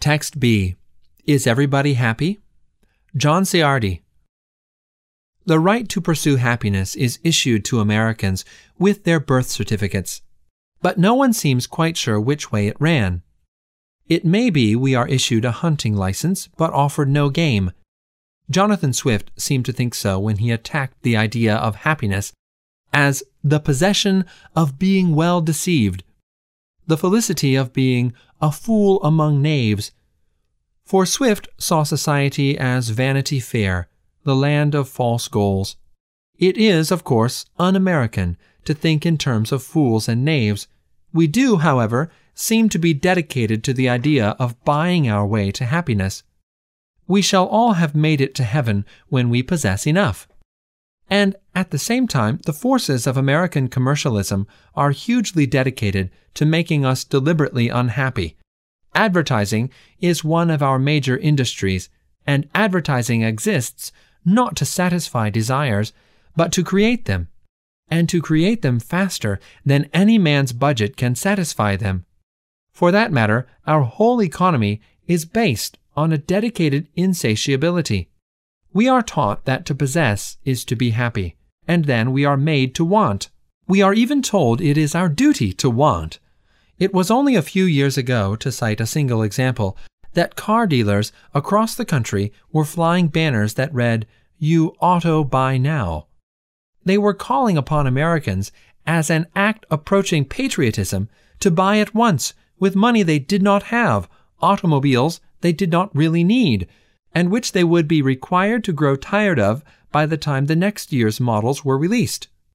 Text B. Is everybody happy? John Ciardi. The right to pursue happiness is issued to Americans with their birth certificates, but no one seems quite sure which way it ran. It may be we are issued a hunting license but offered no game. Jonathan Swift seemed to think so when he attacked the idea of happiness as the possession of being well deceived, the felicity of being a fool among knaves. For Swift saw society as Vanity Fair, the land of false goals. It is, of course, un-American to think in terms of fools and knaves. We do, however, seem to be dedicated to the idea of buying our way to happiness. We shall all have made it to heaven when we possess enough. And at the same time, the forces of American commercialism are hugely dedicated to making us deliberately unhappy. Advertising is one of our major industries, and advertising exists not to satisfy desires, but to create them, and to create them faster than any man's budget can satisfy them. For that matter, our whole economy is based on a dedicated insatiability. We are taught that to possess is to be happy, and then we are made to want. We are even told it is our duty to want. It was only a few years ago, to cite a single example, that car dealers across the country were flying banners that read, "You auto buy now." They were calling upon Americans, as an act approaching patriotism, to buy at once, with money they did not have, automobiles they did not really need, and which they would be required to grow tired of by the time the next year's models were released.